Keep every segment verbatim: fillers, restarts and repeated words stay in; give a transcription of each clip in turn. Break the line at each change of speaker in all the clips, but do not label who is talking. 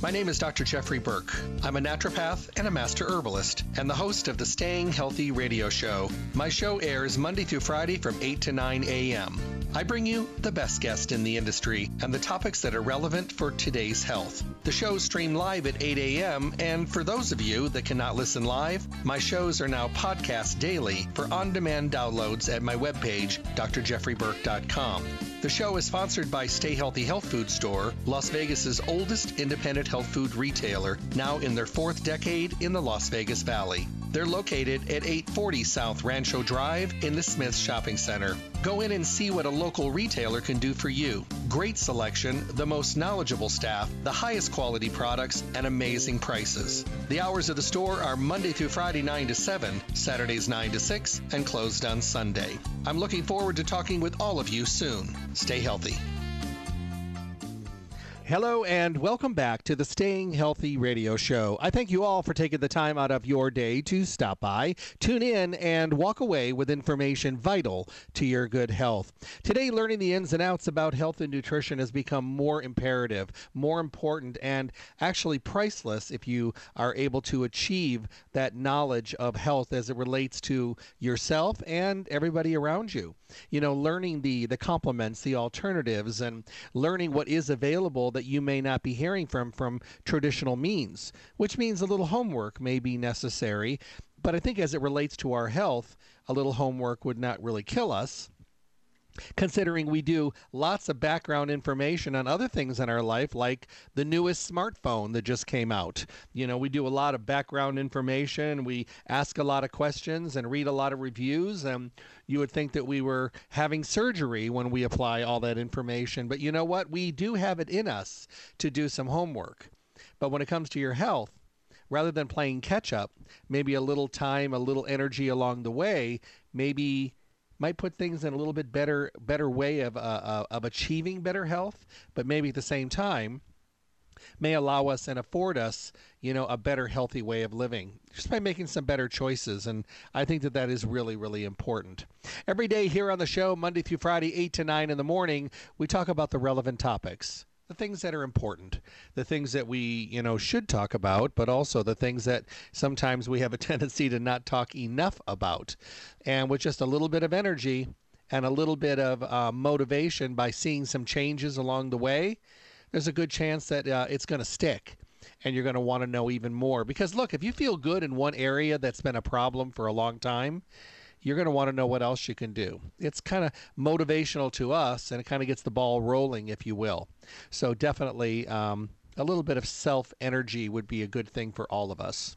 My name is Doctor Jeffrey Burke. I'm a naturopath and a master herbalist and the host of the Staying Healthy radio show. My show airs Monday through Friday from eight to nine a.m. I bring you the best guest in the industry and the topics that are relevant for today's health. The shows stream live at eight a.m. and for those of you that cannot listen live, my shows are now podcast daily for on-demand downloads at my webpage, d r jeffrey burke dot com. The show is sponsored by Stay Healthy Health Food Store, Las Vegas's oldest independent health food retailer, now in their fourth decade in the Las Vegas Valley. They're located at eight forty South Rancho Drive in the Smith Shopping Center. Go in and see what a local retailer can do for you. Great selection, the most knowledgeable staff, the highest quality products, and amazing prices. The hours of the store are Monday through Friday nine to seven, Saturdays nine to six, and closed on Sunday. I'm looking forward to talking with all of you soon. Stay healthy. Hello and welcome back to the Staying Healthy radio show. I thank you all for taking the time out of your day to stop by, tune in, and walk away with information vital to your good health. Today, learning the ins and outs about health and nutrition has become more imperative, more important, and actually priceless if you are able to achieve that knowledge of health as it relates to yourself and everybody around you. You know, learning the, the complements, the alternatives, and learning what is available that you may not be hearing from from traditional means, which means a little homework may be necessary. But I think as it relates to our health, a little homework would not really kill us, considering we do lots of background information on other things in our life, like the newest smartphone that just came out. You know, we do a lot of background information, we ask a lot of questions and read a lot of reviews, and you would think that we were having surgery when we apply all that information. But you know what? We do have it in us to do some homework. But when it comes to your health, rather than playing catch up, maybe a little time, a little energy along the way, maybe might put things in a little bit better better way of uh, uh, of achieving better health, but maybe at the same time may allow us and afford us, you know, a better healthy way of living just by making some better choices. And I think that that is really, really important. Every day here on the show, Monday through Friday, eight to nine in the morning, we talk about the relevant topics. The things that are important, the things that we, you know, should talk about, but also the things that sometimes we have a tendency to not talk enough about. And with just a little bit of energy and a little bit of uh, motivation by seeing some changes along the way, there's a good chance that uh, it's going to stick and you're going to want to know even more. Because look, if you feel good in one area that's been a problem for a long time, you're going to want to know what else you can do. It's kind of motivational to us, and it kind of gets the ball rolling, if you will. So definitely um, a little bit of self-energy would be a good thing for all of us.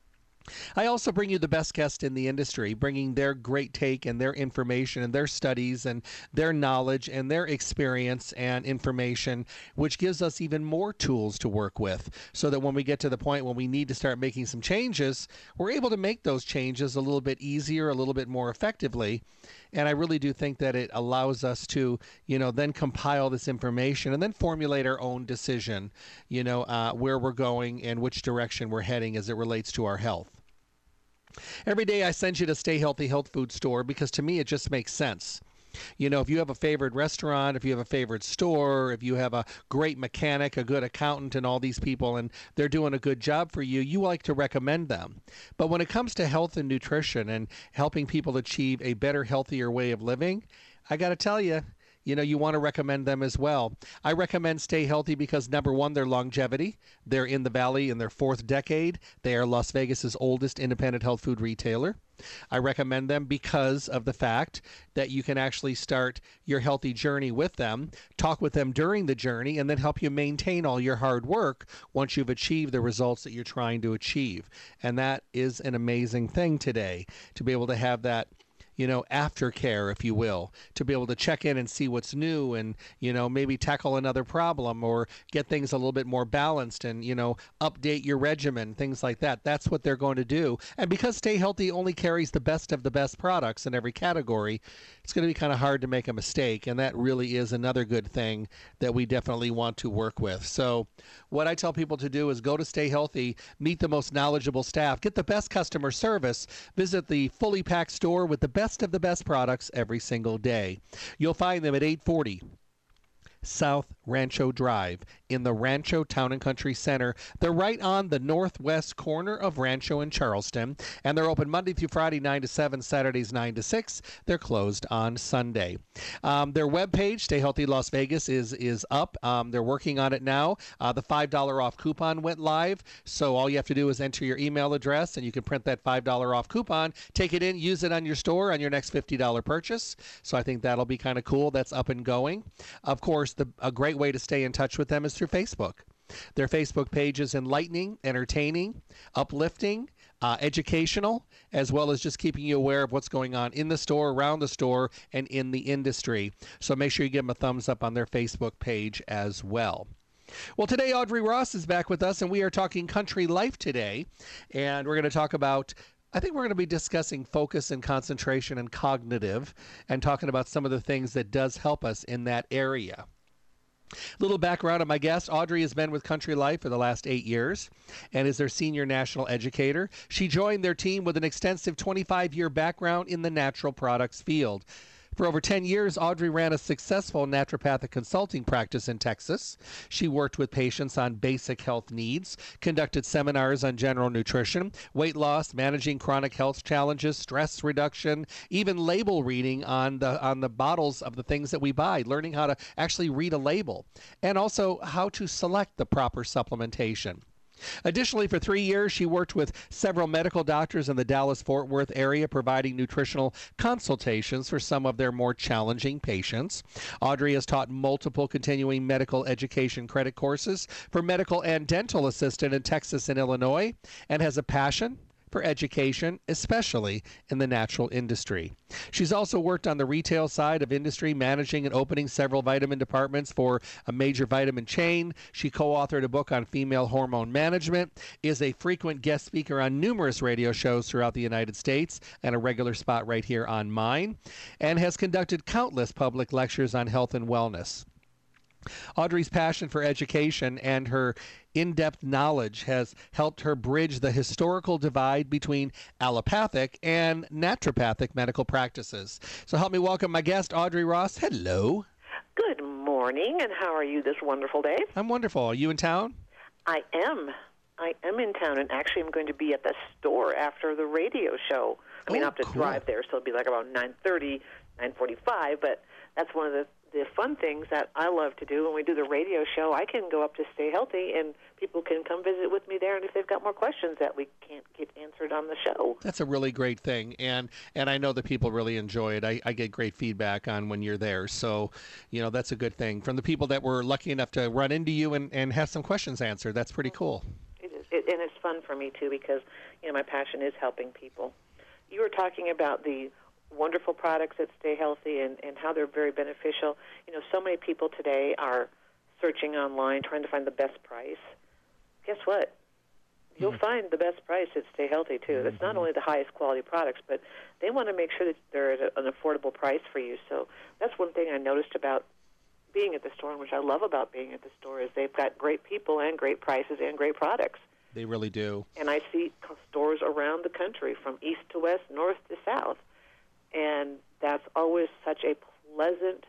I also bring you the best guest in the industry, bringing their great take and their information and their studies and their knowledge and their experience and information, which gives us even more tools to work with so that when we get to the point when we need to start making some changes, we're able to make those changes a little bit easier, a little bit more effectively. And I really do think that it allows us to, you know, then compile this information and then formulate our own decision, you know, uh, where we're going and which direction we're heading as it relates to our health. Every day I send you to Stay Healthy Health Food Store because to me it just makes sense. You know, if you have a favorite restaurant, if you have a favorite store, if you have a great mechanic, a good accountant, and all these people, and they're doing a good job for you, you like to recommend them. But when it comes to health and nutrition and helping people achieve a better, healthier way of living, I got to tell you, you know, you want to recommend them as well. I recommend Stay Healthy because, number one, their longevity. They're in the Valley in their fourth decade. They are Las Vegas's oldest independent health food retailer. I recommend them because of the fact that you can actually start your healthy journey with them, talk with them during the journey, and then help you maintain all your hard work once you've achieved the results that you're trying to achieve. And that is an amazing thing today, to be able to have that, you know, aftercare, if you will, to be able to check in and see what's new and, you know, maybe tackle another problem or get things a little bit more balanced and, you know, update your regimen, things like that. That's what they're going to do. And because Stay Healthy only carries the best of the best products in every category, it's going to be kind of hard to make a mistake. And that really is another good thing that we definitely want to work with. So what I tell people to do is go to Stay Healthy, meet the most knowledgeable staff, get the best customer service, visit the fully packed store with the best of the best products every single day. You'll find them at eight forty South Rancho Drive in the Rancho Town and Country Center. They're right on the northwest corner of Rancho and Charleston, and they're open Monday through Friday, nine to seven, Saturdays, nine to six. They're closed on Sunday. Um, their webpage, Stay Healthy Las Vegas, is, is up. Um, they're working on it now. Uh, the five dollars off coupon went live, so all you have to do is enter your email address, and you can print that five dollars off coupon, take it in, use it on your store on your next fifty dollars purchase. So I think that'll be kind of cool. That's up and going. Of course, the, a great way to stay in touch with them is through Facebook. Their Facebook page is enlightening, entertaining, uplifting, uh, educational, as well as just keeping you aware of what's going on in the store, around the store, and in the industry. So make sure you give them a thumbs up on their Facebook page as well. Well, today Audrey Ross is back with us, and we are talking country life today. And we're going to talk about, I think we're going to be discussing focus and concentration and cognitive, and talking about some of the things that does help us in that area. Little background on my guest. Audrey has been with Country Life for the last eight years and is their senior national educator. She joined their team with an extensive twenty-five year background in the natural products field. For over ten years, Audrey ran a successful naturopathic consulting practice in Texas. She worked with patients on basic health needs, conducted seminars on general nutrition, weight loss, managing chronic health challenges, stress reduction, even label reading on the on the bottles of the things that we buy, learning how to actually read a label, and also how to select the proper supplementation. Additionally, for three years, she worked with several medical doctors in the Dallas-Fort Worth area, providing nutritional consultations for some of their more challenging patients. Audrey has taught multiple continuing medical education credit courses for medical and dental assistant in Texas and Illinois, and has a passion for education, especially in the natural industry. She's also worked on the retail side of industry, managing and opening several vitamin departments for a major vitamin chain. She co-authored a book on female hormone management, is a frequent guest speaker on numerous radio shows throughout the United States, and a regular spot right here on mine, and has conducted countless public lectures on health and wellness. Audrey's passion for education and her in-depth knowledge has helped her bridge the historical divide between allopathic and naturopathic medical practices. So help me welcome my guest, Audrey Ross. Hello.
Good morning, and how are you this wonderful day?
I'm wonderful. Are you in town?
I am. I am in town, and actually I'm going to be at the store after the radio show. I mean,
Oh,
I have to
cool.
drive there, so it'll be like about nine thirty, nine forty-five, but that's one of the the fun things that I love to do. When we do the radio show, I can go up to Stay Healthy, and people can come visit with me there, and if they've got more questions that we can't get answered on the show.
That's a really great thing, and and I know that people really enjoy it. I, I get great feedback on when you're there, so you know that's a good thing. From the people that were lucky enough to run into you and, and have some questions answered, that's pretty cool.
It is, it, and it's fun for me, too, because you know my passion is helping people. You were talking about the wonderful products that Stay Healthy and, and how they're very beneficial. You know, so many people today are searching online, trying to find the best price. Guess what? You'll mm-hmm. find the best price at Stay Healthy, too. Mm-hmm. It's not only the highest quality products, but they want to make sure that they're at an affordable price for you. So that's one thing I noticed about being at the store, and which I love about being at the store, is they've got great people and great prices and great products.
They really do.
And I see stores around the country, from east to west, north to south. And that's always such a pleasant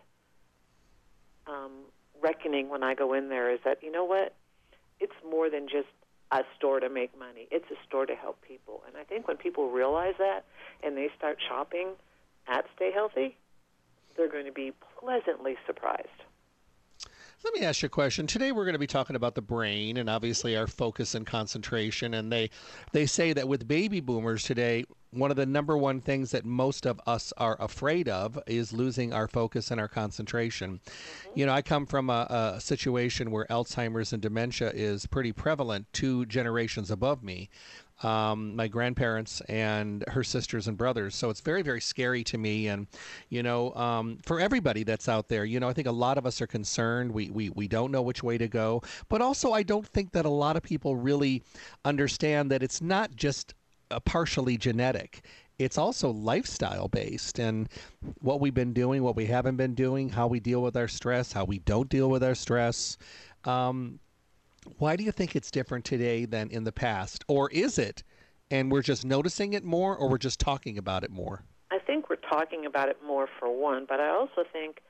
um, reckoning when I go in there, is that, you know what, it's more than just a store to make money. It's a store to help people. And I think when people realize that and they start shopping at Stay Healthy, they're going to be pleasantly surprised.
Let me ask you a question. Today we're going to be talking about the brain and obviously our focus and concentration. And they they say that with baby boomers today, one of the number one things that most of us are afraid of is losing our focus and our concentration. Mm-hmm. You know, I come from a, a situation where Alzheimer's and dementia is pretty prevalent two generations above me. Um, my grandparents and her sisters and brothers. So it's very, very scary to me. And, you know, um, for everybody that's out there, you know, I think a lot of us are concerned. We, we, we don't know which way to go. But also, I don't think that a lot of people really understand that it's not just a partially genetic. It's also lifestyle based, and what we've been doing, what we haven't been doing, how we deal with our stress, how we don't deal with our stress. Um, Why do you think it's different today than in the past? Or is it, and we're just noticing it more, or we're just talking about it more?
I think we're talking about it more, for one, but I also think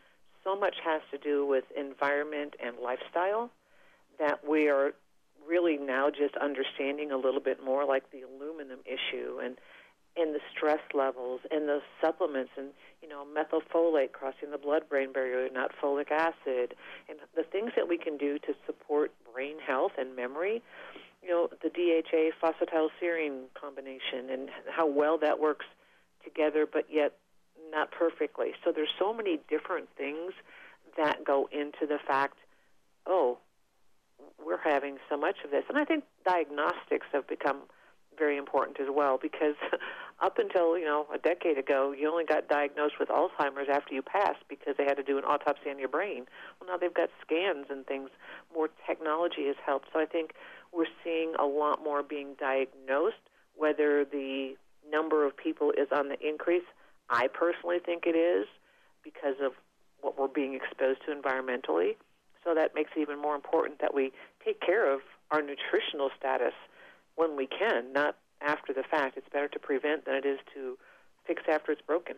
so much has to do with environment and lifestyle that we are really now just understanding a little bit more, like the aluminum issue and and the stress levels and the supplements and, you know, methylfolate crossing the blood-brain barrier, not folic acid, and the things that we can do to support brain health and memory. You know, the D H A phosphatidylserine combination and how well that works together, but yet not perfectly. So there's so many different things that go into the fact, oh, we're having so much of this. And I think diagnostics have become very important as well, because up until, you know, a decade ago, you only got diagnosed with Alzheimer's after you passed because they had to do an autopsy on your brain. Well, now they've got scans and things. More technology has helped. So I think we're seeing a lot more being diagnosed. Whether the number of people is on the increase, I personally think it is, because of what we're being exposed to environmentally. So that makes it even more important that we take care of our nutritional status when we can, not after the fact. It's better to prevent than it is to fix after it's broken.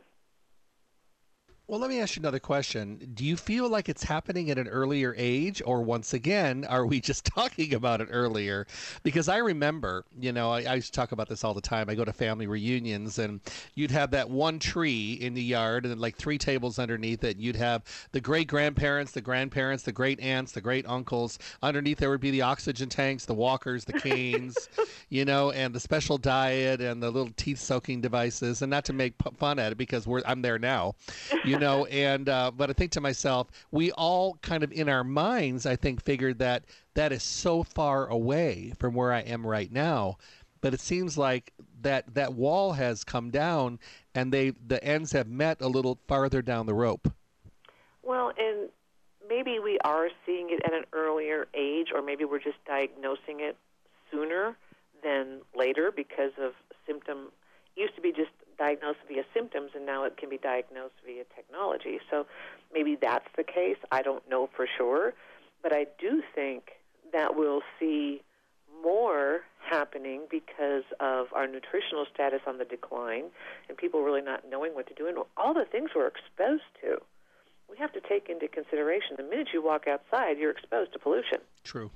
Well, let me ask you another question. Do you feel like it's happening at an earlier age, or once again, are we just talking about it earlier? Because I remember, you know, I, I used to talk about this all the time. I go to family reunions, and you'd have that one tree in the yard, and then like three tables underneath it. You'd have the great-grandparents, the grandparents, the great-aunts, the great-uncles. Underneath there would be the oxygen tanks, the walkers, the canes, you know, and the special diet and the little teeth-soaking devices. And not to make p- fun at it, because we're I'm there now. You know, and uh, but I think to myself, we all kind of in our minds, I think, figured that that is so far away from where I am right now. But it seems like that that wall has come down, and they the ends have met a little farther down the rope.
Well, and maybe we are seeing it at an earlier age, or maybe we're just diagnosing it sooner than later because of symptom. It used to be just diagnosed via symptoms, and now it can be diagnosed via technology. So maybe that's the case. I don't know for sure. But I do think that we'll see more happening because of our nutritional status on the decline and people really not knowing what to do, and all the things we're exposed to. We have to take into consideration the minute you walk outside, you're exposed to pollution.
True.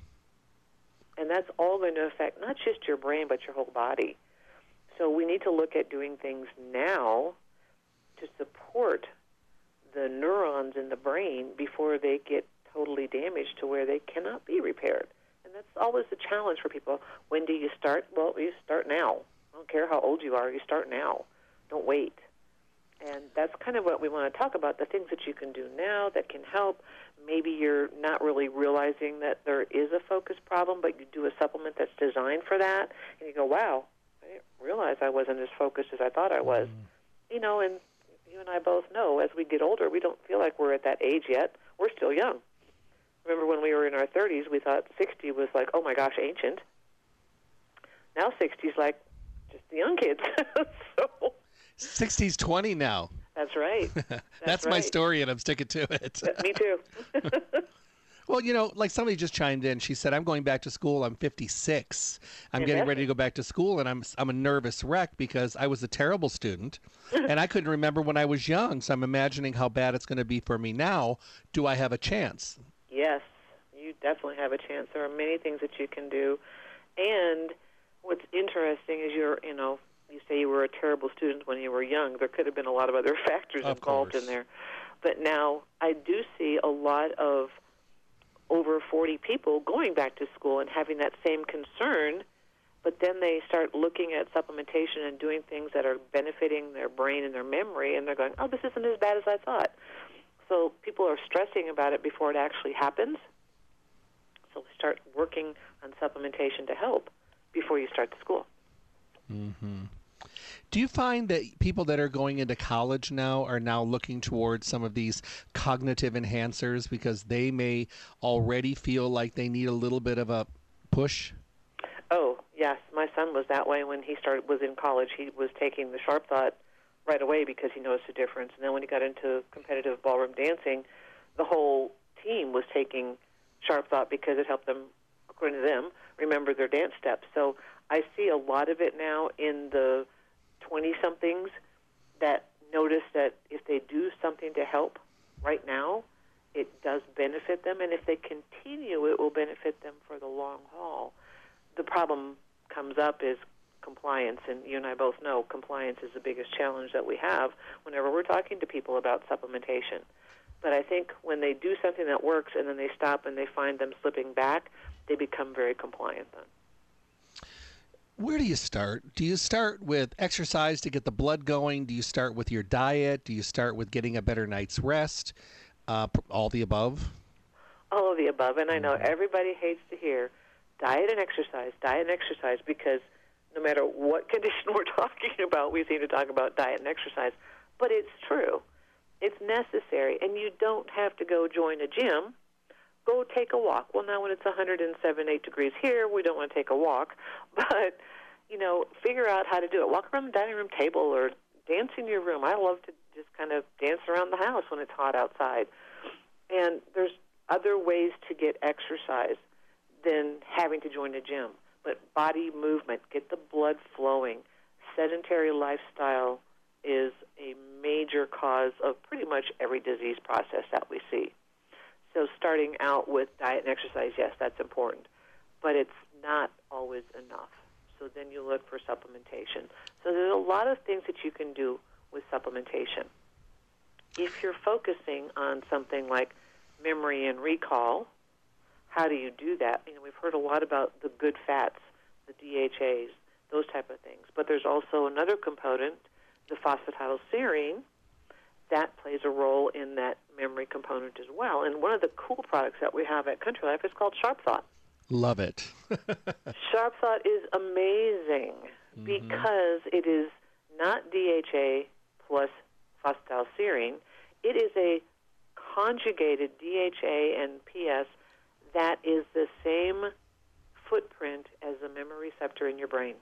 And that's all going to affect not just your brain, but your whole body. So we need to look at doing things now to support the neurons in the brain before they get totally damaged to where they cannot be repaired. And that's always the challenge for people. When do you start? Well, you start now. I don't care how old you are. You start now. Don't wait. And that's kind of what we want to talk about, the things that you can do now that can help. Maybe you're not really realizing that there is a focus problem, but you do a supplement that's designed for that, and you go, wow, I didn't realize I wasn't as focused as I thought I was. Mm. You know, and you and I both know as we get older, we don't feel like we're at that age yet. We're still young. Remember when we were in our thirties, we thought sixty was like, oh, my gosh, ancient. Now sixty is like just the young kids. So
sixty's twenty now.
That's right. That's,
That's
right.
my story, and I'm sticking to it.
Me too.
Well, you know, like somebody just chimed in. She said, I'm going back to school. I'm fifty-six. I'm
Fantastic.
Getting ready to go back to school, and I'm I'm a nervous wreck because I was a terrible student, and I couldn't remember when I was young. So I'm imagining how bad it's going to be for me now. Do I have a chance?
Yes, you definitely have a chance. There are many things that you can do. And what's interesting is you're, you know, you say you were a terrible student when you were young. There could have been a lot of other factors
of
involved
course.
in there. But now I do see a lot of over forty people going back to school and having that same concern, but then they start looking at supplementation and doing things that are benefiting their brain and their memory, and they're going, oh, this isn't as bad as I thought. So people are stressing about it before it actually happens. So start working on supplementation to help before you start the school.
Mm-hmm. Do you find that people that are going into college now are now looking towards some of these cognitive enhancers because they may already feel like they need a little bit of a push?
Oh, yes. My son was that way when he started was in college. He was taking the Sharp Thought right away because he noticed a difference. And then when he got into competitive ballroom dancing, the whole team was taking Sharp Thought because it helped them, according to them, remember their dance steps. So I see a lot of it now in the twenty-somethings that notice that if they do something to help right now, it does benefit them, and if they continue, it will benefit them for the long haul. The problem comes up is compliance, and you and I both know compliance is the biggest challenge that we have whenever we're talking to people about supplementation. But I think when they do something that works and then they stop and they find them slipping back, they become very compliant then.
Where do you start? Do you start with exercise to get the blood going? Do you start with your diet? Do you start with getting a better night's rest? Uh, all the above?
All of the above. And I know everybody hates to hear diet and exercise, diet and exercise, because no matter what condition we're talking about, we seem to talk about diet and exercise. But it's true. It's necessary. And you don't have to go join a gym. Go take a walk. Well, now when it's one hundred seven, eight degrees here, we don't want to take a walk. But, you know, figure out how to do it. Walk around the dining room table or dance in your room. I love to just kind of dance around the house when it's hot outside. And there's other ways to get exercise than having to join a gym. But body movement, get the blood flowing. Sedentary lifestyle is a major cause of pretty much every disease process that we see. So starting out with diet and exercise, yes, that's important. But it's not always enough. So then you look for supplementation. So there's a lot of things that you can do with supplementation. If you're focusing on something like memory and recall, how do you do that? You know, we've heard a lot about the good fats, the D H As, those type of things. But there's also another component, the phosphatidylserine, that plays a role in that memory component as well. And one of the cool products that we have at Country Life is called Sharp Thought.
Love it.
Sharp Thought is amazing mm-hmm. because it is not D H A plus phosphatidylserine. It is a conjugated D H A and P S that is the same footprint as a memory receptor in your brain.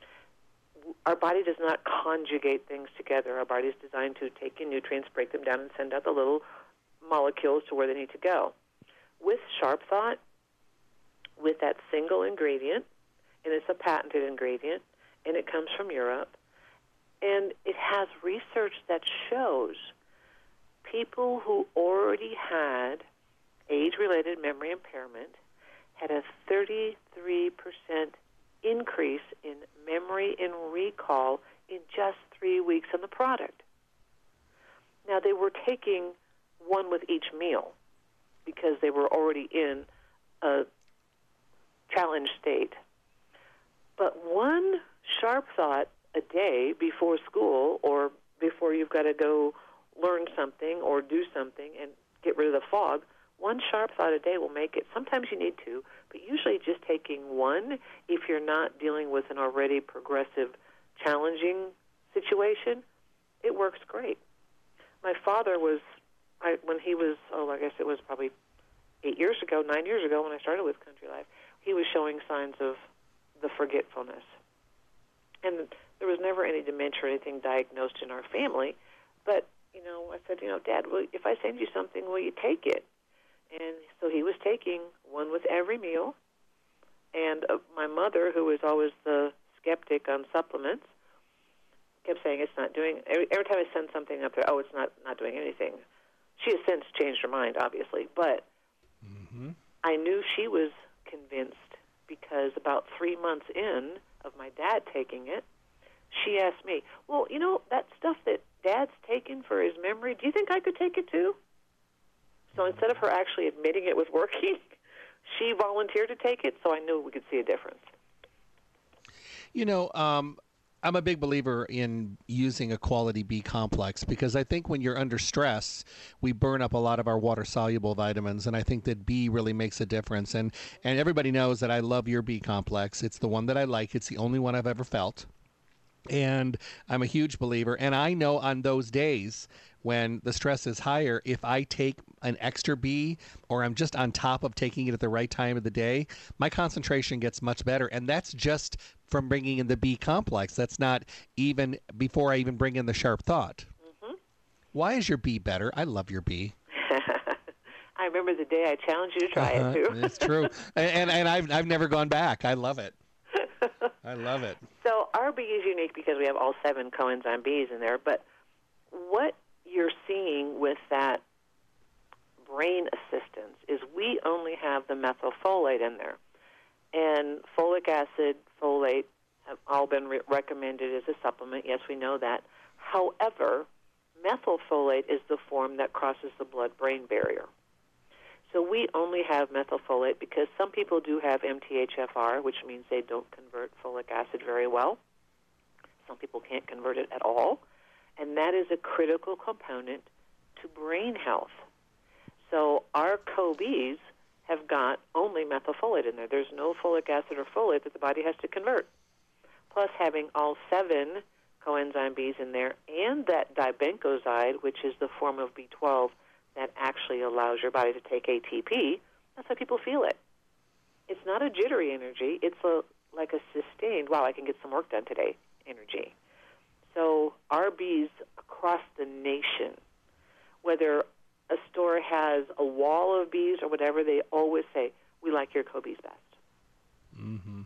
Our body does not conjugate things together. Our body is designed to take in nutrients, break them down, and send out the little molecules to where they need to go. With Sharp Thought, with that single ingredient, and it's a patented ingredient, and it comes from Europe, and it has research that shows people who already had age-related memory impairment had a thirty-three percent increase in memory and recall in just three weeks on the product. Now, they were taking one with each meal because they were already in a challenge state. But one Sharp Thought a day before school or before you've got to go learn something or do something and get rid of the fog, one Sharp Thought a day will make it. Sometimes you need two, but usually just taking one if you're not dealing with an already progressive, challenging situation, it works great. My father was, I, when he was, oh, I guess it was probably eight years ago, nine years ago when I started with Country Life, he was showing signs of the forgetfulness. And there was never any dementia or anything diagnosed in our family, but, you know, I said, you know, Dad, well, if I send you something, will you take it? And so he was taking one with every meal. And uh, my mother, who was always the skeptic on supplements, kept saying it's not doing, every, every time I send something up there, oh, it's not, not doing anything. She has since changed her mind, obviously. But mm-hmm. I knew she was convinced because about three months in of my dad taking it, she asked me, well, you know, that stuff that Dad's taken for his memory, do you think I could take it too? So instead of her actually admitting it was working, she volunteered to take it, so I knew we could see a difference.
You know, um, I'm a big believer in using a quality B complex because I think when you're under stress, we burn up a lot of our water-soluble vitamins, and I think that B really makes a difference. And, and everybody knows that I love your B complex. It's the one that I like. It's the only one I've ever felt. And I'm a huge believer. And I know on those days when the stress is higher, if I take an extra B or I'm just on top of taking it at the right time of the day, my concentration gets much better. And that's just from bringing in the B complex. That's not even before I even bring in the Sharp Thought. Mm-hmm. Why is your B better? I love your B.
I remember the day I challenged you to try uh-huh. it, too.
It's true. And, and, and I've, I've never gone back. I love it. I love it.
So our B is unique because we have all seven coenzyme Bs in there, but what you're seeing with that brain assistance is we only have the methylfolate in there. And folic acid, folate have all been re- recommended as a supplement. Yes, we know that. However, methylfolate is the form that crosses the blood-brain barrier. So we only have methylfolate because some people do have M T H F R, which means they don't convert folic acid very well. Some people can't convert it at all. And that is a critical component to brain health. So our C O B Es have got only methylfolate in there. There's no folic acid or folate that the body has to convert. Plus having all seven coenzyme B's in there and that dibencoxide, which is the form of B twelve that actually allows your body to take A T P, that's how people feel it. It's not a jittery energy. It's a like a sustained, wow, I can get some work done today energy. So our bees across the nation, whether a store has a wall of bees or whatever, they always say, we like your C O B Es best.
Mm-hmm.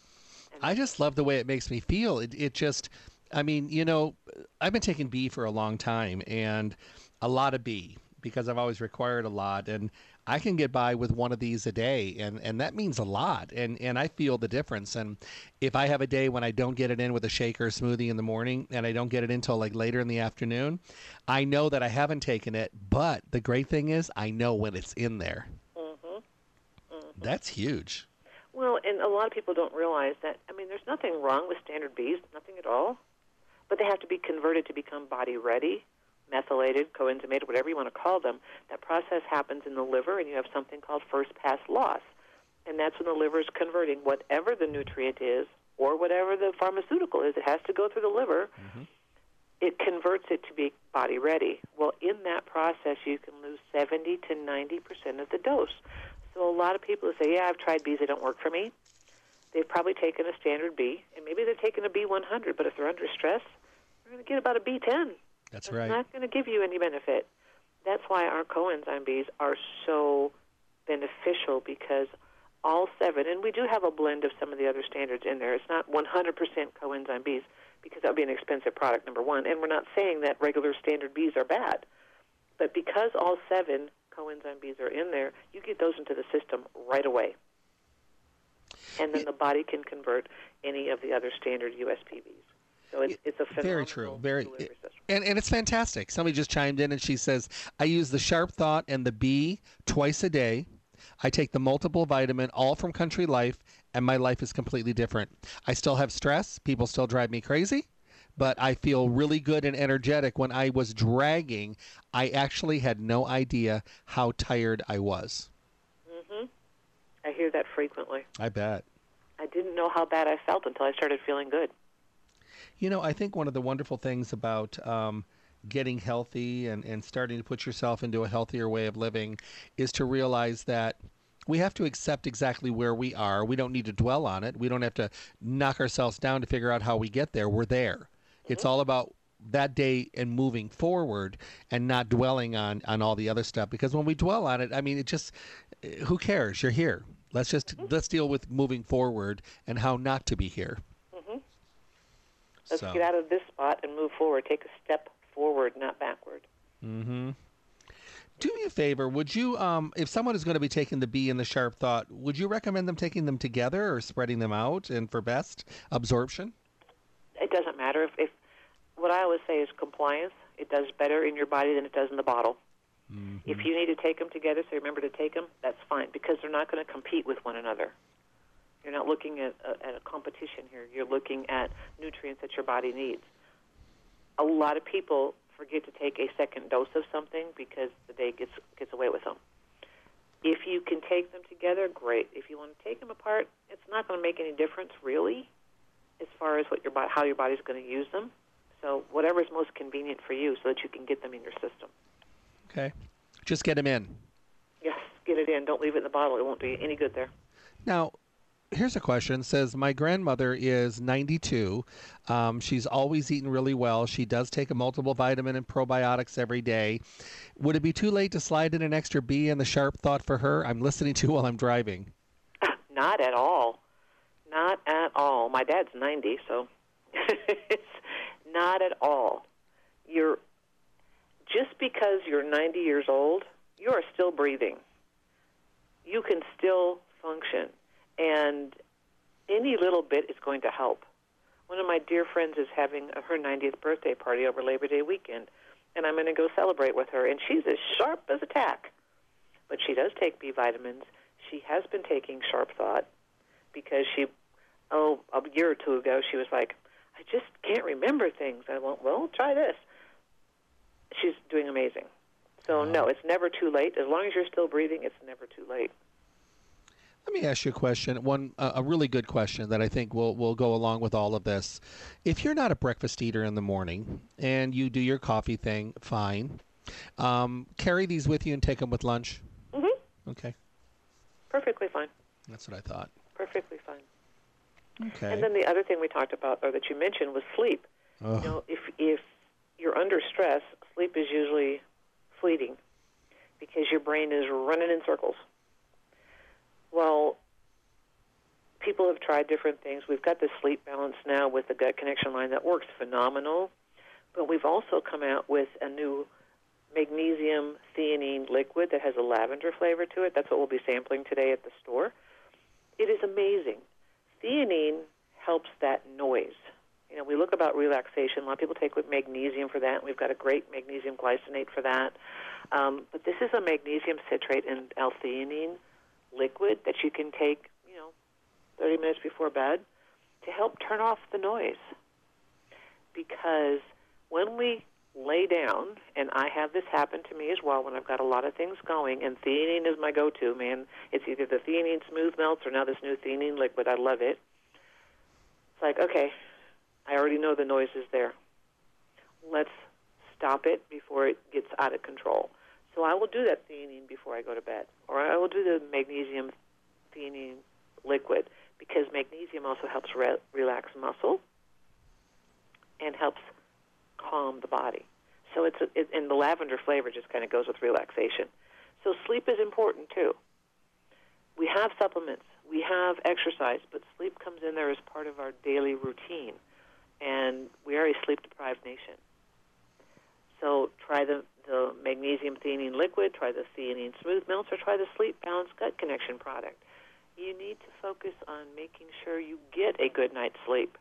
I just love the way it makes me feel. It, it just, I mean, you know, I've been taking B for a long time and a lot of B because I've always required a lot. And I can get by with one of these a day, and, and that means a lot. And, and I feel the difference. And if I have a day when I don't get it in with a shake or a smoothie in the morning and I don't get it until like later in the afternoon, I know that I haven't taken it. But the great thing is I know when it's in there.
Mm-hmm. Mm-hmm.
That's huge.
Well, and a lot of people don't realize that, I mean, there's nothing wrong with standard Bs, nothing at all. But they have to be converted to become body-ready, methylated, coenzymated, whatever you want to call them. That process happens in the liver, and you have something called first-pass loss. And that's when the liver is converting whatever the nutrient is or whatever the pharmaceutical is. It has to go through the liver. Mm-hmm. It converts it to be body-ready. Well, in that process, you can lose seventy to ninety percent of the dose. So a lot of people say, yeah, I've tried Bs, they don't work for me. They've probably taken a standard B, and maybe they're taking a B one hundred, but if they're under stress, they're going to get about a B ten.
That's
It's
right.
not going to give you any benefit. That's why our coenzyme Bs are so beneficial, because all seven, and we do have a blend of some of the other standards in there. It's not one hundred percent coenzyme Bs, because that would be an expensive product, number one. And we're not saying that regular standard Bs are bad. But because all seven coenzyme Bs are in there, you get those into the system right away. And then the body can convert any of the other standard U S P Bs. So it's, it's a phenomenal
very true. Very,
delivery system.
And, and it's fantastic. Somebody just chimed in and she says, I use the Sharp Thought and the B twice a day. I take the multiple vitamin, all from Country Life, and my life is completely different. I still have stress. People still drive me crazy. But I feel really good and energetic. When I was dragging, I actually had no idea how tired I was.
Mm-hmm. I hear that frequently.
I bet.
I didn't know how bad I felt until I started feeling good.
You know, I think one of the wonderful things about um, getting healthy and, and starting to put yourself into a healthier way of living is to realize that we have to accept exactly where we are. We don't need to dwell on it. We don't have to knock ourselves down to figure out how we get there. We're there. Mm-hmm. It's all about that day and moving forward and not dwelling on, on all the other stuff. Because when we dwell on it, I mean, it just, who cares? You're here. Let's just, mm-hmm. let's deal with moving forward and how not to be here.
Mm-hmm. Let's
so.
get out of this spot and move forward. Take a step forward, not backward.
Mm-hmm. Do me a favor. Would you, um, if someone is going to be taking the B and the Sharp Thought, would you recommend them taking them together or spreading them out and for best absorption?
It doesn't matter. If, if what I always say is compliance. It does better in your body than it does in the bottle. Mm-hmm. If you need to take them together, so remember to take them, that's fine, because they're not going to compete with one another. You're not looking at a, at a competition here. You're looking at nutrients that your body needs. A lot of people forget to take a second dose of something because the day gets gets away with them. If you can take them together, great. If you want to take them apart, it's not going to make any difference, really, as far as what your body, how your body's going to use them. So whatever is most convenient for you so that you can get them in your system.
Okay. Just get them in.
Yes, get it in. Don't leave it in the bottle. It won't do you any good there.
Now, here's a question. It says, my grandmother is ninety-two. Um, she's always eaten really well. She does take a multiple vitamin and probiotics every day. Would it be too late to slide in an extra B and the Sharp Thought for her? I'm listening to while I'm driving.
Not at all. Not at all. My dad's ninety, so it's not at all. You're just because you're ninety years old, you are still breathing. You can still function, and any little bit is going to help. One of my dear friends is having her ninetieth birthday party over Labor Day weekend, and I'm going to go celebrate with her, and she's as sharp as a tack. But she does take B vitamins. She has been taking Sharp Thought because she, oh, a year or two ago, she was like, I just can't remember things. I went, well, try this. She's doing amazing. So, no, it's never too late. As long as you're still breathing, it's never too late.
Let me ask you a question, one uh, a really good question that I think will will go along with all of this. If you're not a breakfast eater in the morning and you do your coffee thing, fine. Um, carry these with you and take them with lunch?
Mm-hmm.
Okay.
Perfectly fine.
That's what I thought.
Perfectly fine.
Okay.
And then the other thing we talked about, or that you mentioned, was sleep.
Oh.
You know, if if you're under stress, sleep is usually fleeting because your brain is running in circles. Well, people have tried different things. We've got this sleep balance now with the gut connection line that works phenomenal, but we've also come out with a new magnesium theanine liquid that has a lavender flavor to it. That's what we'll be sampling today at the store. It is amazing. Theanine helps that noise. You know, we look about relaxation. A lot of people take with magnesium for that. We've got a great magnesium glycinate for that. Um, but this is a magnesium citrate and L-theanine liquid that you can take, you know, thirty minutes before bed to help turn off the noise. Because when we lay down, and I have this happen to me as well when I've got a lot of things going, and theanine is my go-to, man. It's either the theanine smooth melts or now this new theanine liquid. I love it. It's like, okay, I already know the noise is there. Let's stop it before it gets out of control. So I will do that theanine before I go to bed, or I will do the magnesium theanine liquid, because magnesium also helps re- relax muscle and helps calm the body. So it's a, it, and the lavender flavor just kind of goes with relaxation. So sleep is important too. We have supplements, we have exercise, but sleep comes in there as part of our daily routine, and we are a sleep-deprived nation. So try the, the magnesium theanine liquid, try the theanine smooth melts, or try the Sleep Balance Gut Connection product. You need to focus on making sure you get a good night's sleep.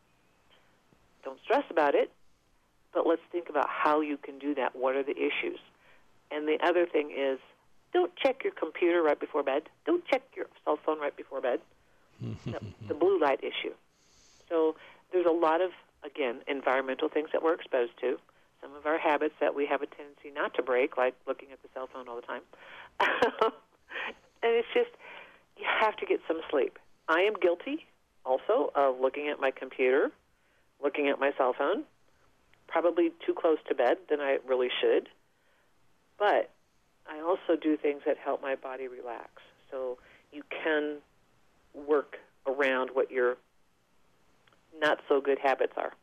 Don't stress about it, but let's think about how you can do that. What are the issues? And the other thing is, don't check your computer right before bed. Don't check your cell phone right before bed. the, the blue light issue. So there's a lot of, again, environmental things that we're exposed to. Some of our habits that we have a tendency not to break, like looking at the cell phone all the time. And it's just, you have to get some sleep. I am guilty also of looking at my computer, looking at my cell phone, probably too close to bed than I really should. But I also do things that help my body relax. So you can work around what your not so good habits are.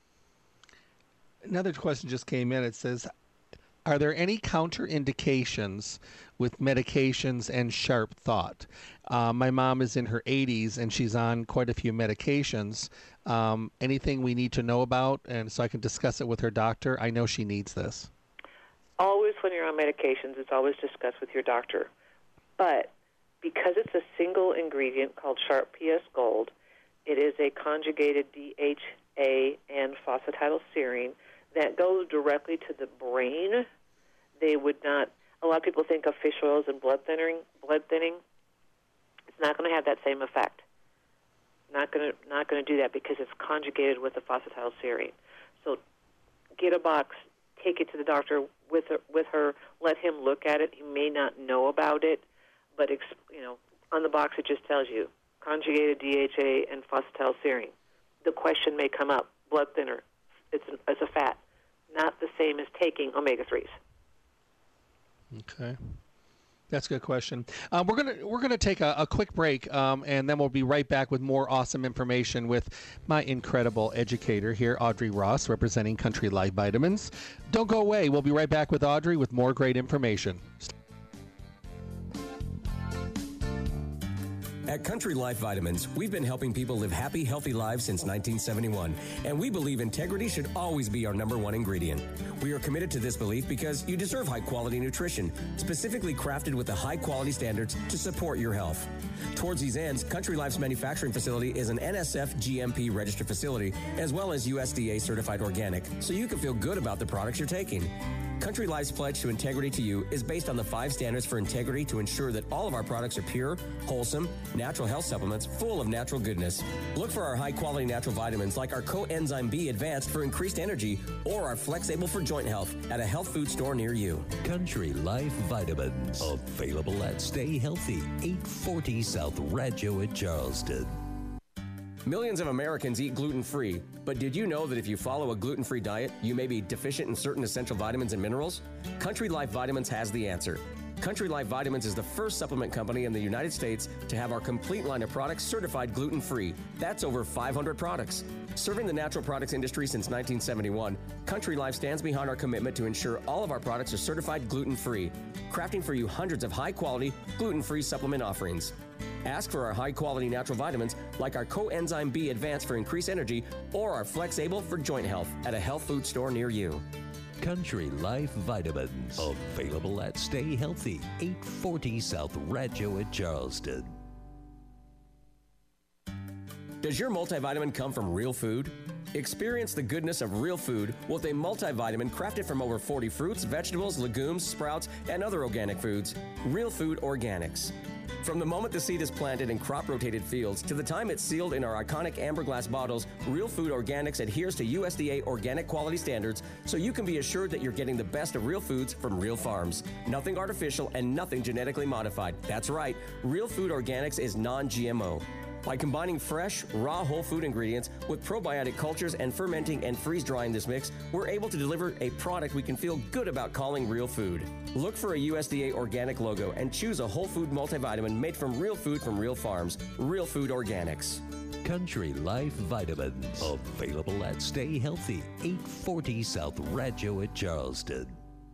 Another question just came in. It says, are there any counterindications with medications and Sharp Thought? Uh, my mom is in her eighties, and she's on quite a few medications. Um, anything we need to know about, and so I can discuss it with her doctor? I know she needs this.
Always when you're on medications, it's always discussed with your doctor. But because it's a single ingredient called Sharp P S Gold, it is a conjugated D H A and phosphatidylserine that goes directly to the brain. They would not, a lot of people think of fish oils and blood thinning. Blood thinning. It's not going to have that same effect. Not going to not going to do that because it's conjugated with the phosphatidylserine. So get a box, take it to the doctor with her, with her. Let him look at it. He may not know about it, but you know, on the box it just tells you conjugated D H A and phosphatidylserine. The question may come up: blood thinner. It's an, it's a fat, not the same as taking omega threes.
Okay. That's a good question. Um, we're gonna we're gonna take a, a quick break, um, and then we'll be right back with more awesome information with my incredible educator here, Audrey Ross, representing Country Life Vitamins. Don't go away. We'll be right back with Audrey with more great information.
At Country Life Vitamins, we've been helping people live happy, healthy lives since nineteen seventy-one, and we believe integrity should always be our number one ingredient. We are committed to this belief because you deserve high-quality nutrition, specifically crafted with the high-quality standards to support your health. Towards these ends, Country Life's manufacturing facility is an N S F G M P registered facility, as well as U S D A certified organic, so you can feel good about the products you're taking. Country Life's pledge to integrity to you is based on the five standards for integrity to ensure that all of our products are pure, wholesome, natural health supplements full of natural goodness. Look for our high-quality natural vitamins like our Coenzyme B Advanced for increased energy or our Flex-Able for joint health at a health food store near you.
Country Life Vitamins, available at Stay Healthy, eight forty South Rancho at Charleston.
Millions of Americans eat gluten-free, but did you know that if you follow a gluten-free diet, you may be deficient in certain essential vitamins and minerals? Country Life Vitamins has the answer. Country Life Vitamins is the first supplement company in the United States to have our complete line of products certified gluten-free. That's over five hundred products. Serving the natural products industry since nineteen seventy-one, Country Life stands behind our commitment to ensure all of our products are certified gluten-free, crafting for you hundreds of high-quality, gluten-free supplement offerings. Ask for our high-quality natural vitamins like our Coenzyme B Advanced for increased energy or our Flex-Able for joint health at a health food store near you.
Country Life Vitamins, available at Stay Healthy, eight forty South Rancho at Charleston.
Does your multivitamin come from real food? Experience the goodness of real food with a multivitamin crafted from over forty fruits, vegetables, legumes, sprouts, and other organic foods. Real Food Organics. From the moment the seed is planted in crop-rotated fields to the time it's sealed in our iconic amber glass bottles, Real Food Organics adheres to U S D A organic quality standards, so you can be assured that you're getting the best of real foods from real farms. Nothing artificial and nothing genetically modified. That's right, Real Food Organics is non G M O. By combining fresh, raw whole food ingredients with probiotic cultures and fermenting and freeze-drying this mix, we're able to deliver a product we can feel good about calling real food. Look for a U S D A organic logo and choose a whole food multivitamin made from real food from real farms. Real Food Organics.
Country Life Vitamins, available at Stay Healthy, eight forty South Rancho at Charleston.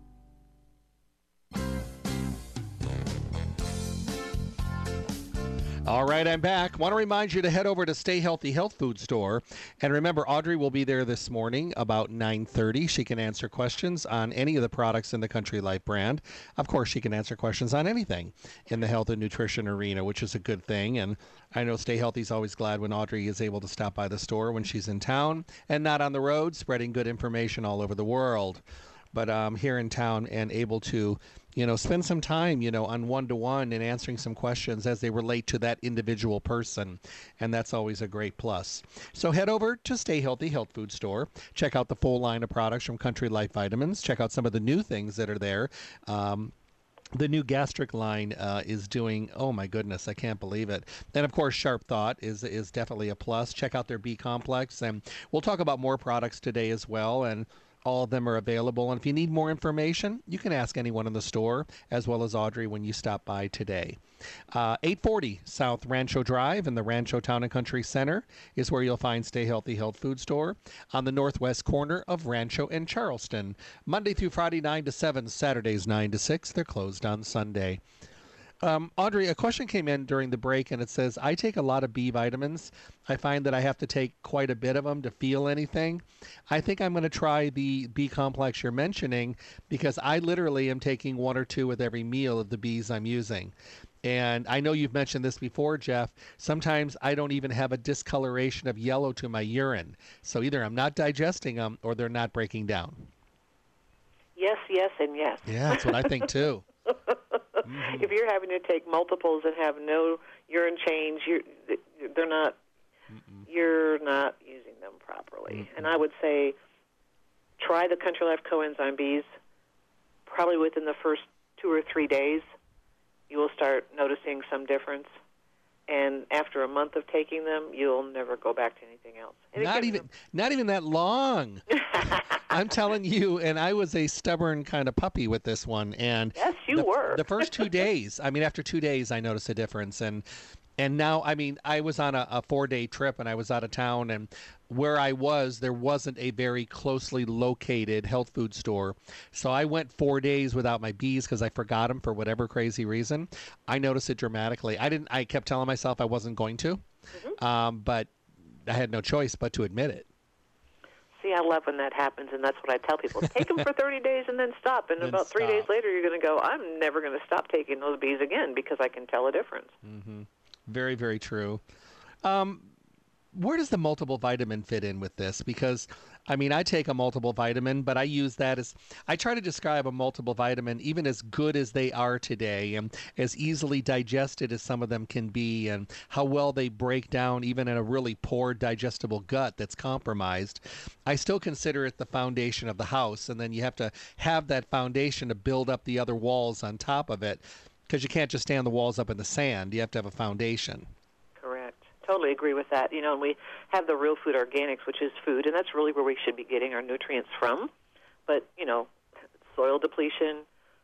All right, I'm back. Want to remind you to head over to Stay Healthy Health Food Store. And remember, Audrey will be there this morning about nine thirty. She can answer questions on any of the products in the Country Life brand. Of course, she can answer questions on anything in the health and nutrition arena, which is a good thing. And I know Stay Healthy is always glad when Audrey is able to stop by the store when she's in town and not on the road, spreading good information all over the world. But um, here in town and able to, you know, spend some time, you know, on one-to-one and answering some questions as they relate to that individual person. And that's always a great plus. So head over to Stay Healthy Health Food Store. Check out the full line of products from Country Life Vitamins. Check out some of the new things that are there. Um, The new gastric line uh, is doing, oh my goodness, I can't believe it. And of course, Sharp Thought is is definitely a plus. Check out their B Complex. And we'll talk about more products today as well. And all of them are available. And if you need more information, you can ask anyone in the store, as well as Audrey when you stop by today. Uh, eight forty South Rancho Drive in the Rancho Town and Country Center is where you'll find Stay Healthy Health Food Store on the northwest corner of Rancho and Charleston. Monday through Friday, nine to seven, Saturdays, nine to six. They're closed on Sunday. Um, Audrey, a question came in during the break, and it says, I take a lot of B vitamins. I find that I have to take quite a bit of them to feel anything. I think I'm going to try the B complex you're mentioning because I literally am taking one or two with every meal of the Bs I'm using. And I know you've mentioned this before, Jeff. Sometimes I don't even have a discoloration of yellow to my urine. So either I'm not digesting them or they're not breaking down.
Yes, yes, and yes.
Yeah, that's what I think too. Mm-hmm.
If you're having to take multiples and have no urine change, you're, they're not. Mm-mm. You're not using them properly. Mm-mm. And I would say, try the Country Life Coenzyme Bs. Probably within the first two or three days, you will start noticing some difference. And after a month of taking them, you'll never go back to anything else. And
not even, them. not even that long. I'm telling you, and I was a stubborn kind of puppy with this one. And
yes, you
the,
were.
The first two days, I mean, after two days, I noticed a difference. And And now, I mean, I was on a, a four-day trip and I was out of town, and where I was, there wasn't a very closely located health food store. So I went four days without my bees because I forgot them for whatever crazy reason. I noticed it dramatically. I didn't. I kept telling myself I wasn't going to, mm-hmm. um, but I had no choice but to admit it.
See, I love when that happens, and that's what I tell people. Take them for thirty days and then stop. And
then
about three
stop.
days later, you're going to go, I'm never going to stop taking those bees again because I can tell a difference.
Mm-hmm. Very, very true. Um, where does the multiple vitamin fit in with this? Because, I mean, I take a multiple vitamin, but I use that as, I try to describe a multiple vitamin, even as good as they are today and as easily digested as some of them can be, and how well they break down even in a really poor digestible gut that's compromised. I still consider it the foundation of the house, and then you have to have that foundation to build up the other walls on top of it, because you can't just stand the walls up in the sand. You have to have a foundation.
Correct. Totally agree with that. You know, and we have the Real Food Organics, which is food, and that's really where we should be getting our nutrients from. But, you know, soil depletion,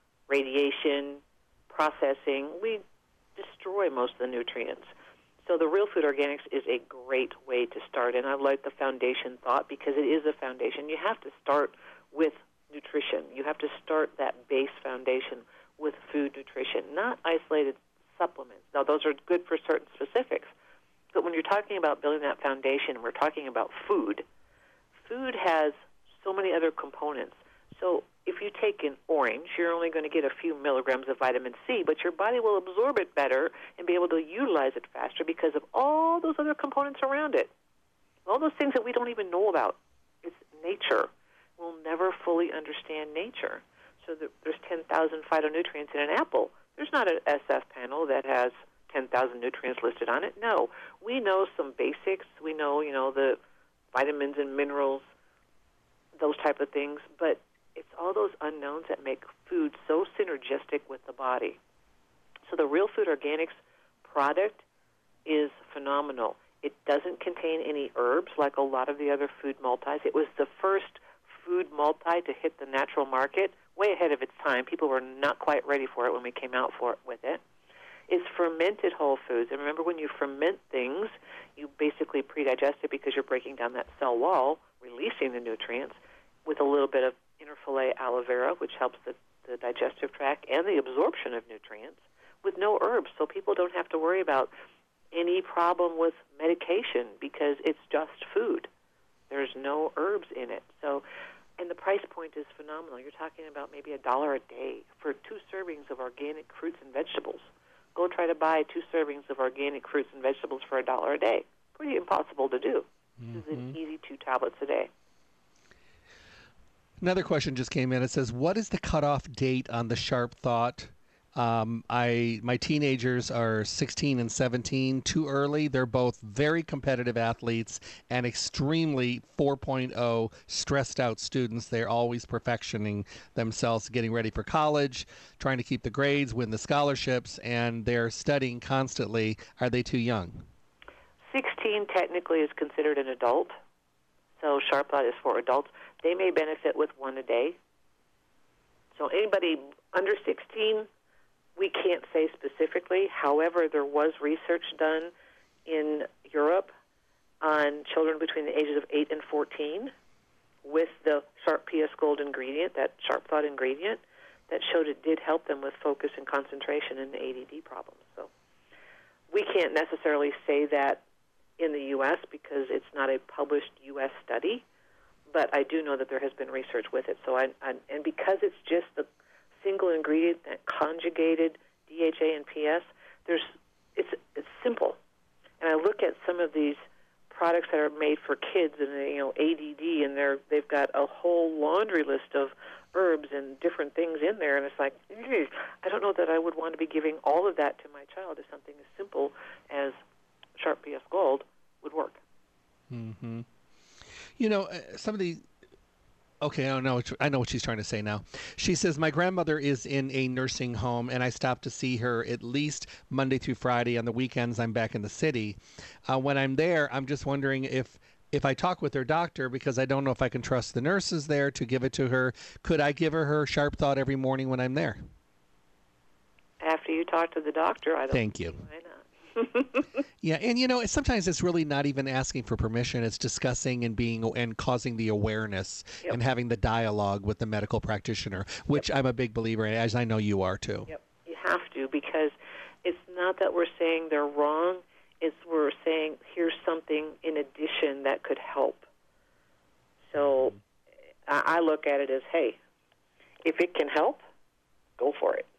radiation, processing, we destroy most of the nutrients. So the Real Food Organics is a great way to start, and I like the foundation thought because it is a foundation. You have to start with nutrition. You have to start that base foundation with food nutrition, not isolated supplements. Now, those are good for certain specifics, but when you're talking about building that foundation, we're talking about food. Food has so many other components. So if you take an orange, you're only going to get a few milligrams of vitamin C, but your body will absorb it better and be able to utilize it faster because of all those other components around it, all those things that we don't even know about. It's nature. We'll never fully understand nature. So there's ten thousand phytonutrients in an apple. There's not an S F panel that has ten thousand nutrients listed on it. No. We know some basics. We know, you know, the vitamins and minerals, those type of things. But it's all those unknowns that make food so synergistic with the body. So the Real Food Organics product is phenomenal. It doesn't contain any herbs like a lot of the other food multis. It was the first food multi to hit the natural market, way ahead of its time. People were not quite ready for it when we came out for it with it. It's fermented whole foods. And remember, when you ferment things, you basically pre-digest it because you're breaking down that cell wall, releasing the nutrients, with a little bit of interfilet aloe vera, which helps the, the digestive tract and the absorption of nutrients, with no herbs. So people don't have to worry about any problem with medication because it's just food. There's no herbs in it. So, and the price point is phenomenal. You're talking about maybe a dollar a day for two servings of organic fruits and vegetables. Go try to buy two servings of organic fruits and vegetables for a dollar a day. Pretty impossible to do. Mm-hmm. This is an easy two tablets a day.
Another question just came in. It says, what is the cutoff date on the Sharp Thought? Um, I my teenagers are sixteen and seventeen, too early. They're both very competitive athletes and extremely four point oh stressed out students. They're always perfectioning themselves, getting ready for college, trying to keep the grades, win the scholarships, and they're studying constantly. Are they too young?
sixteen technically is considered an adult, so Sharp Thought is for adults. They may benefit with one a day. So anybody under sixteen, we can't say specifically. However, there was research done in Europe on children between the ages of eight and fourteen with the Sharp P S Gold ingredient, that Sharp Thought ingredient, that showed it did help them with focus and concentration in the A D D problems. So we can't necessarily say that in the U S because it's not a published U S study, but I do know that there has been research with it. So I, I and because it's just the single ingredient that conjugated D H A and P S, there's it's it's simple. And I look at some of these products that are made for kids and you know A D D, and they're they've got a whole laundry list of herbs and different things in there, and it's like, I don't know that I would want to be giving all of that to my child if something as simple as Sharp P S Gold would work.
Mm-hmm. You know, uh, some of the Okay, I don't know. I know what she's trying to say now. She says, my grandmother is in a nursing home, and I stop to see her at least Monday through Friday. On the weekends, I'm back in the city. Uh, when I'm there, I'm just wondering if, if I talk with her doctor, because I don't know if I can trust the nurses there to give it to her, could I give her her Sharp Thought every morning when I'm there?
After you talk to the doctor, I don't
Thank you.
Why not?
Yeah, and you know, sometimes it's really not even asking for permission. It's discussing and being and causing the awareness
Yep.
and having the dialogue with the medical practitioner, which
Yep.
I'm a big believer in, as I know you are too.
Yep, you have to, because it's not that we're saying they're wrong. It's we're saying here's something in addition that could help. So I I look at it as, hey, if it can help, go for it.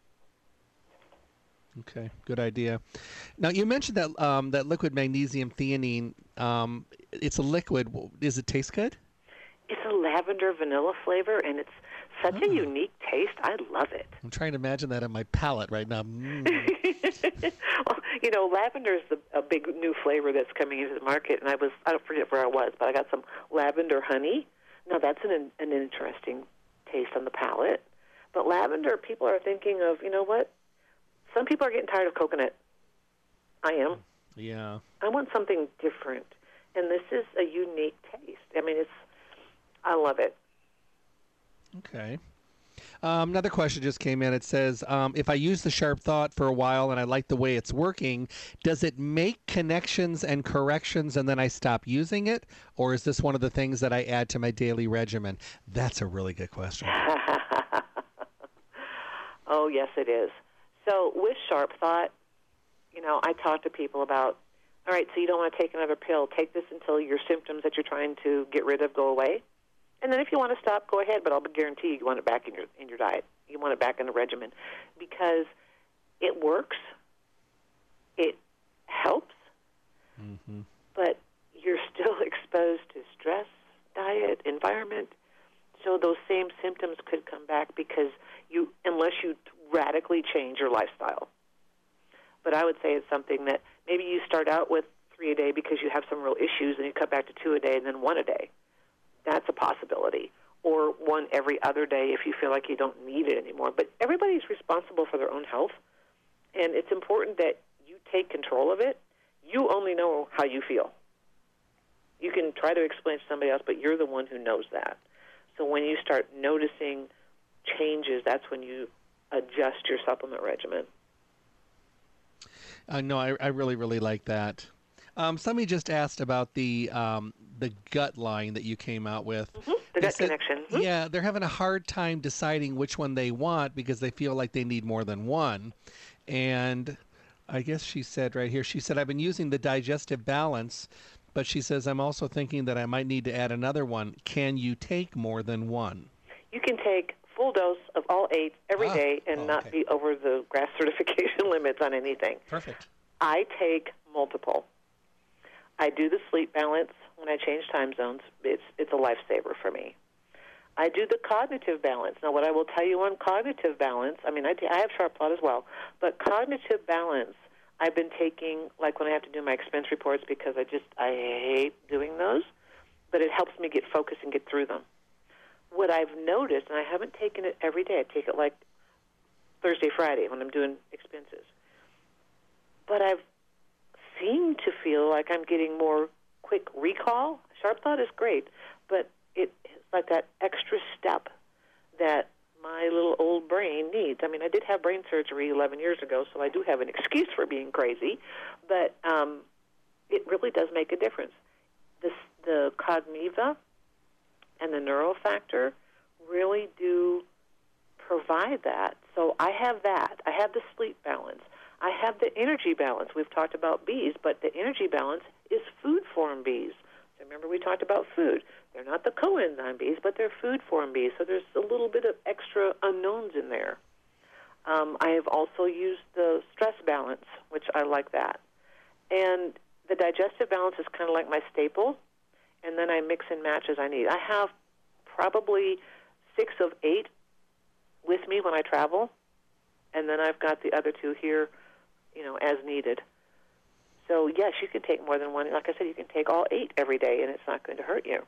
Okay, good idea. Now you mentioned that um, that liquid magnesium theanine. Um, it's a liquid. Does it taste good?
It's a lavender vanilla flavor, and it's such
Oh.
a unique taste. I love it.
I'm trying to imagine that on my palate right now. Mm.
Well, you know, lavender is the, a big new flavor that's coming into the market, and I was, I don't forget where I was, but I got some lavender honey. Now, that's an, an interesting taste on the palate. But lavender, people are thinking of, you know what? Some people are getting tired of coconut. I am.
Yeah.
I want something different, and this is a unique taste. I mean, it's, I love it.
Okay. Um, another question just came in. It says, um, if I use the Sharp Thought for a while and I like the way it's working, does it make connections and corrections and then I stop using it? Or is this one of the things that I add to my daily regimen? That's a really good question.
Oh, yes, it is. So with Sharp Thought, you know, I talk to people about, all right, so you don't want to take another pill. Take this until your symptoms that you're trying to get rid of go away. And then if you want to stop, go ahead, but I'll guarantee you, you want it back in your in your diet. You want it back in the regimen because it works, it helps,
Mm-hmm.
but you're still exposed to stress, diet, environment. So those same symptoms could come back because you, unless you radically change your lifestyle. But I would say it's something that maybe you start out with three a day because you have some real issues, and you cut back to two a day and then one a day. That's a possibility. Or one every other day if you feel like you don't need it anymore. But everybody's responsible for their own health, and it's important that you take control of it. You only know how you feel. You can try to explain to somebody else, but you're the one who knows that. So when you start noticing changes, that's when you adjust your supplement regimen.
Uh, no, I, I really, really like that. Um, somebody just asked about the um, the gut line that you came out with.
Mm-hmm. The
They
gut
said-
connection. Mm-hmm.
Yeah, they're having a hard time deciding which one they want because they feel like they need more than one. And I guess she said right here, she said, I've been using the digestive balance, but she says, I'm also thinking that I might need to add another one. Can you take more than one?
You can take full dose of all eight every
Ah,
day and
oh,
not
okay.
be over the G R A S certification limits on anything.
Perfect.
I take multiple. I do the sleep balance when I change time zones. It's it's a lifesaver for me. I do the cognitive balance. Now, what I will tell you on cognitive balance, I mean, I, do, I have Sharp Thought as well, but cognitive balance, I've been taking, like when I have to do my expense reports, because I just, I hate doing those, but it helps me get focused and get through them. What I've noticed, and I haven't taken it every day, I take it like Thursday, Friday when I'm doing expenses, but I've seemed to feel like I'm getting more quick recall. Sharp Thought is great, but it, it's like that extra step that my little old brain needs. I mean, I did have brain surgery eleven years ago, so I do have an excuse for being crazy, but um, it really does make a difference. This, the Cogniva and the Neurofactor really do provide that. So I have that. I have the sleep balance. I have the energy balance. We've talked about bees, but the energy balance is food form bees. So remember we talked about food. They're not the coenzyme bees, but they're food form bees. So there's a little bit of extra unknowns in there. Um, I have also used the stress balance, which I like that. And the digestive balance is kind of like my staple, and then I mix and match as I need. I have probably six of eight with me when I travel, and then I've got the other two here, you know, as needed. So, yes, you can take more than one. Like I said, you can take all eight every day, and it's not going to hurt you.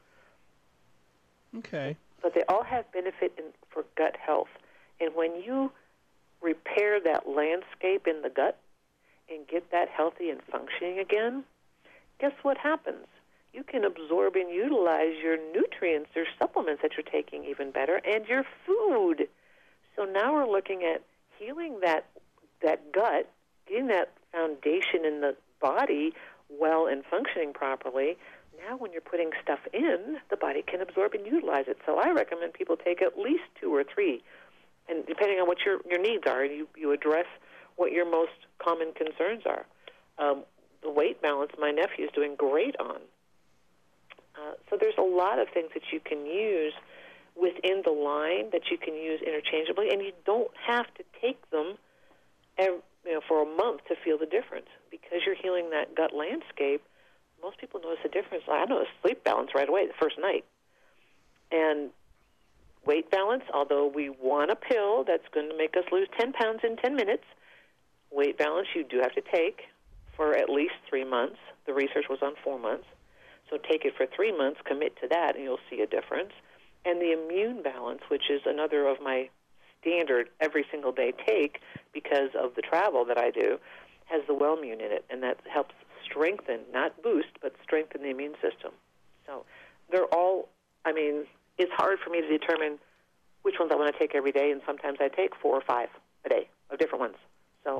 Okay.
But they all have benefit in, for gut health. And when you repair that landscape in the gut and get that healthy and functioning again, guess what happens? You can absorb and utilize your nutrients or supplements that you're taking even better, and your food. So now we're looking at healing that that gut, getting that foundation in the body well and functioning properly, now when you're putting stuff in, the body can absorb and utilize it. So I recommend people take at least two or three. And depending on what your, your needs are, you, you address what your most common concerns are. Um, the weight balance my nephew is doing great on. Uh, so there's a lot of things that you can use within the line that you can use interchangeably, and you don't have to take them every, you know, for a month to feel the difference. Because you're healing that gut landscape, most people notice a difference. I noticed sleep balance right away the first night. And weight balance, although we want a pill that's going to make us lose ten pounds in ten minutes, weight balance you do have to take for at least three months. The research was on four months. So take it for three months, commit to that, and you'll see a difference. And the immune balance, which is another of my standard every single day take because of the travel that I do, has the Wellmune in it, and that helps strengthen, not boost, but strengthen the immune system. So they're all, I mean, it's hard for me to determine which ones I want to take every day, and sometimes I take four or five a day of different ones. So.
Wow.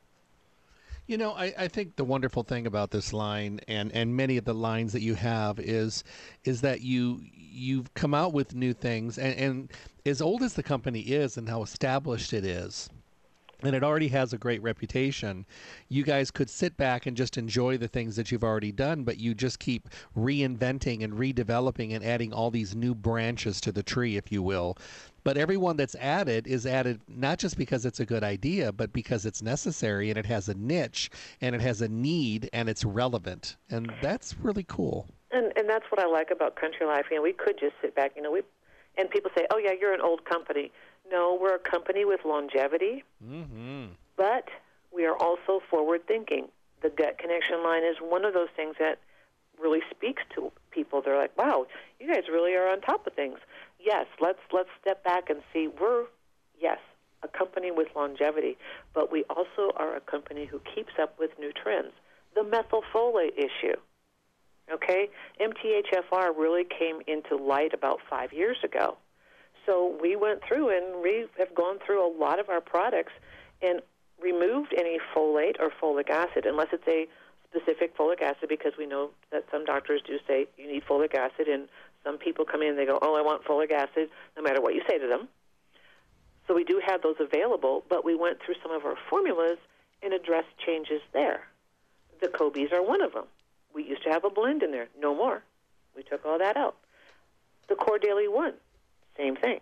You know, I, I think the wonderful thing about this line and, and many of the lines that you have is is that you you've come out with new things, and, and as old as the company is and how established it is, and it already has a great reputation, you guys could sit back and just enjoy the things that you've already done, but you just keep reinventing and redeveloping and adding all these new branches to the tree, if you will. But everyone that's added is added not just because it's a good idea, but because it's necessary and it has a niche and it has a need and it's relevant. And that's really cool.
And and that's what I like about Country Life. You know, we could just sit back, you know, we and people say, oh, yeah, you're an old company. No, we're a company with longevity,
mm-hmm.
but we are also forward-thinking. The Gut Connection line is one of those things that really speaks to people. They're like, wow, you guys really are on top of things. Yes, let's let's step back and see. We're, yes, a company with longevity, but we also are a company who keeps up with new trends. The methylfolate issue, okay? M T H F R really came into light about five years ago. So we went through and we have gone through a lot of our products and removed any folate or folic acid, unless it's a specific folic acid, because we know that some doctors do say you need folic acid, and some people come in and they go, oh, I want folic acid, no matter what you say to them. So we do have those available, but we went through some of our formulas and addressed changes there. The Cobies are one of them. We used to have a blend in there. No more. We took all that out. The Core Daily One, same thing.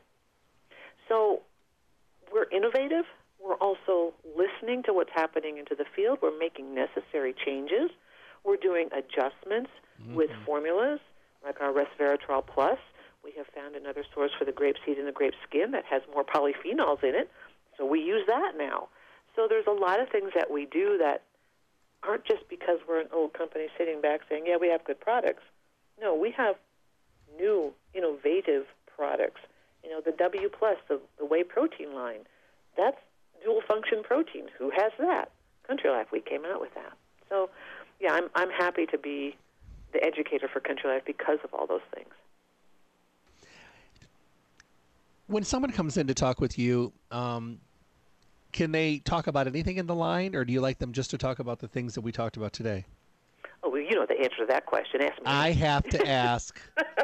So we're innovative. We're also listening to what's happening into the field. We're making necessary changes. We're doing adjustments mm-hmm. with formulas, like our Resveratrol Plus. We have found another source for the grape seed and the grape skin that has more polyphenols in it, so we use that now. So there's a lot of things that we do that aren't just because we're an old company sitting back saying, yeah, we have good products. No, we have new, innovative products. You know, the W Plus, the, the whey protein line, that's dual-function protein. Who has that? Country Life, we came out with that. So, yeah, I'm I'm happy to be the educator for Country Life because of all those things.
When someone comes in to talk with you, um, can they talk about anything in the line, or do you like them just to talk about the things that we talked about today?
Oh, well, you know the answer to that question. Ask me.
I have to ask.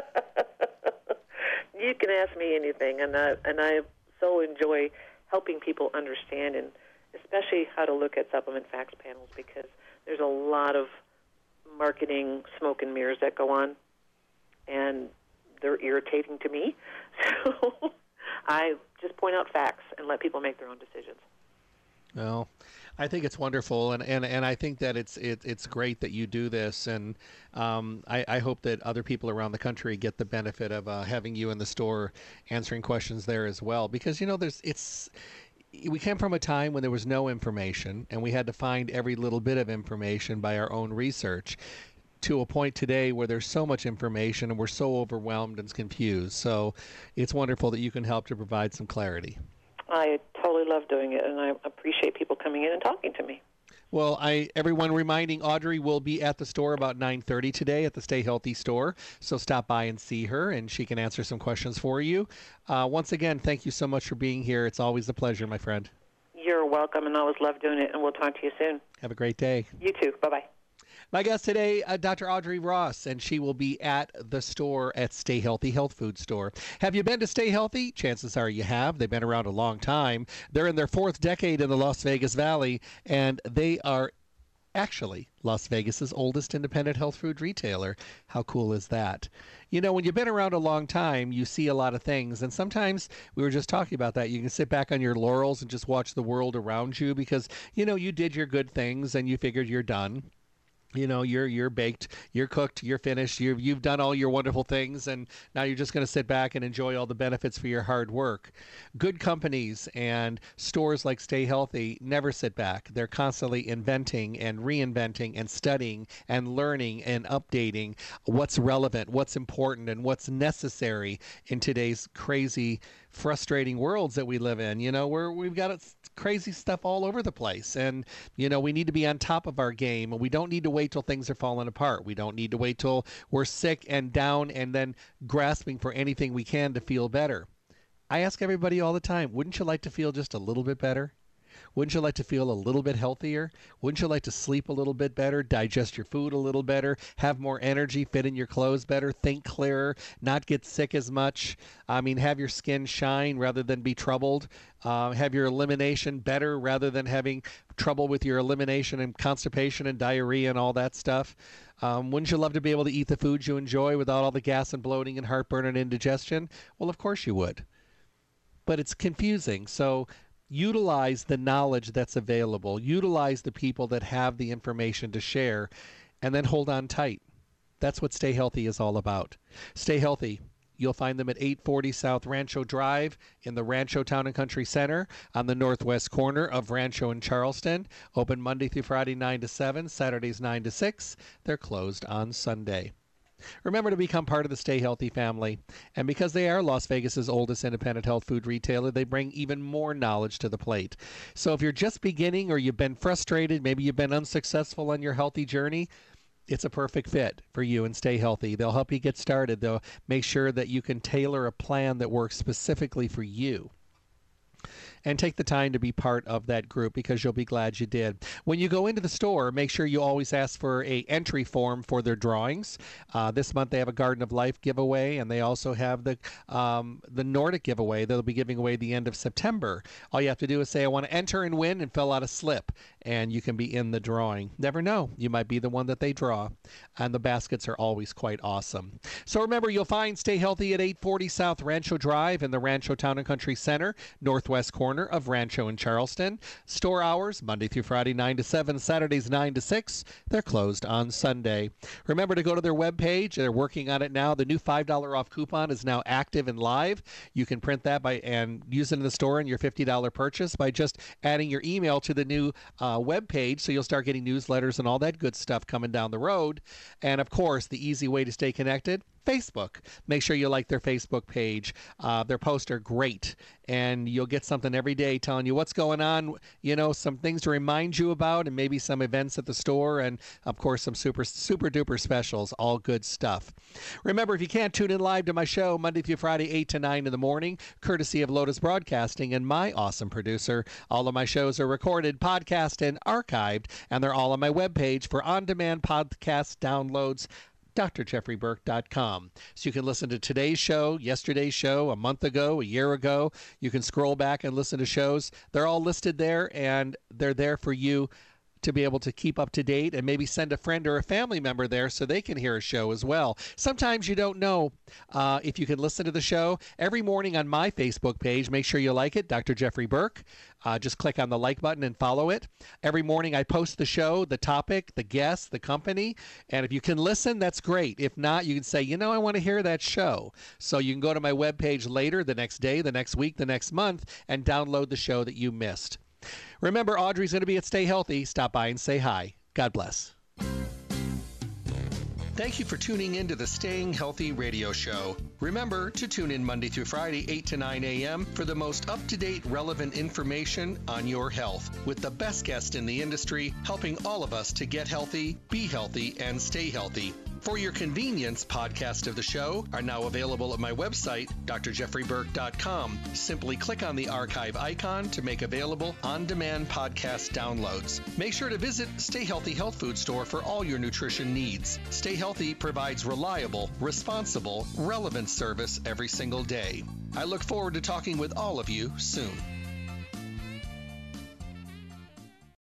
You can ask me anything, and I, and I so enjoy helping people understand, and especially how to look at supplement facts panels, because there's a lot of marketing smoke and mirrors that go on, and they're irritating to me. So I just point out facts and let people make their own decisions.
Well, I think it's wonderful, and, and, and I think that it's it, it's great that you do this, and um, I, I hope that other people around the country get the benefit of uh, having you in the store answering questions there as well, because, you know, there's it's we came from a time when there was no information, and we had to find every little bit of information by our own research, to a point today where there's so much information and we're so overwhelmed and confused. So it's wonderful that you can help to provide some clarity.
I totally love doing it, and I appreciate people coming in and talking to me.
Well, I everyone reminding Audrey will be at the store about nine thirty today at the Stay Healthy store. So stop by and see her, and she can answer some questions for you. Uh, once again, thank you so much for being here. It's always a pleasure, my friend.
You're welcome, and always love doing it, and we'll talk to you soon.
Have a great day.
You too. Bye-bye.
My guest today, uh, Doctor Audrey Ross, and she will be at the store at Stay Healthy Health Food Store. Have you been to Stay Healthy? Chances are you have. They've been around a long time. They're in their fourth decade in the Las Vegas Valley, and they are actually Las Vegas's oldest independent health food retailer. How cool is that? You know, when you've been around a long time, you see a lot of things, and sometimes, we were just talking about that, you can sit back on your laurels and just watch the world around you because, you know, you did your good things and you figured you're done. You know, you're you're baked, you're cooked, you're finished, you've, you've done all your wonderful things, and now you're just going to sit back and enjoy all the benefits for your hard work. Good companies and stores like Stay Healthy never sit back. They're constantly inventing and reinventing and studying and learning and updating what's relevant, what's important, and what's necessary in today's crazy, frustrating worlds that we live in. You know, we're, we've got crazy stuff all over the place, and, you know, we need to be on top of our game, and we don't need to wait till things are falling apart. We don't need to wait till we're sick and down and then grasping for anything we can to feel better. I ask everybody all the time, wouldn't you like to feel just a little bit better? Wouldn't you like to feel a little bit healthier? Wouldn't you like to sleep a little bit better, digest your food a little better, have more energy, fit in your clothes better, think clearer, not get sick as much? I mean, have your skin shine rather than be troubled. Uh, have your elimination better rather than having trouble with your elimination and constipation and diarrhea and all that stuff. Um, wouldn't you love to be able to eat the foods you enjoy without all the gas and bloating and heartburn and indigestion? Well, of course you would. But it's confusing. So utilize the knowledge that's available. Utilize the people that have the information to share, and then hold on tight. That's what Stay Healthy is all about. Stay Healthy. You'll find them at eight forty South Rancho Drive in the Rancho Town and Country Center on the northwest corner of Rancho and Charleston. Open Monday through Friday nine to seven, Saturdays nine to six. They're closed on Sunday. Remember to become part of the Stay Healthy family. And because they are Las Vegas's oldest independent health food retailer, they bring even more knowledge to the plate. So if you're just beginning or you've been frustrated, maybe you've been unsuccessful on your healthy journey, it's a perfect fit for you and Stay Healthy. They'll help you get started. They'll make sure that you can tailor a plan that works specifically for you. And take the time to be part of that group because you'll be glad you did. When you go into the store, make sure you always ask for a entry form for their drawings. Uh, this month they have a Garden of Life giveaway, and they also have the um, the Nordic giveaway that they'll be giving away the end of September. All you have to do is say, I want to enter and win, and fill out a slip, and you can be in the drawing. Never know. You might be the one that they draw. And the baskets are always quite awesome. So remember, you'll find Stay Healthy at eight forty South Rancho Drive in the Rancho Town and Country Center, northwest corner of Rancho and Charleston. Store hours, Monday through Friday, nine to seven, Saturdays, nine to six. They're closed on Sunday. Remember to go to their webpage. They're working on it now. The new five dollars off coupon is now active and live. You can print that by and use it in the store in your fifty dollars purchase by just adding your email to the new uh, webpage, so you'll start getting newsletters and all that good stuff coming down the road. And, of course, the easy way to stay connected, Facebook. Make sure you like their Facebook page. Uh, their posts are great, and you'll get something every day telling you what's going on, you know, some things to remind you about, and maybe some events at the store, and, of course, some super, super duper specials. All good stuff. Remember, if you can't tune in live to my show Monday through Friday, eight to nine in the morning, courtesy of Lotus Broadcasting and my awesome producer, all of my shows are recorded, podcast, and archived, and they're all on my webpage for on-demand podcast downloads, D R Jeffrey Burke dot com. So you can listen to today's show, yesterday's show, a month ago, a year ago. You can scroll back and listen to shows. They're all listed there, and they're there for you to be able to keep up to date, and maybe send a friend or a family member there so they can hear a show as well. Sometimes you don't know uh, if you can listen to the show. Every morning on my Facebook page, make sure you like it, Doctor Jeffrey Burke. Uh, just click on the like button and follow it. Every morning I post the show, the topic, the guest, the company, and if you can listen, that's great. If not, you can say, you know, I want to hear that show. So you can go to my webpage later, the next day, the next week, the next month, and download the show that you missed. Remember, Audrey's going to be at Stay Healthy. Stop by and say hi. God bless. Thank you for tuning in to the Staying Healthy radio show. Remember to tune in Monday through Friday, eight to nine a.m. for the most up-to-date, relevant information on your health with the best guest in the industry, helping all of us to get healthy, be healthy, and stay healthy. For your convenience, podcasts of the show are now available at my website, d r jeffrey burke dot com. Simply click on the archive icon to make available on-demand podcast downloads. Make sure to visit Stay Healthy Health Food Store for all your nutrition needs. Stay Healthy provides reliable, responsible, relevant service every single day. I look forward to talking with all of you soon.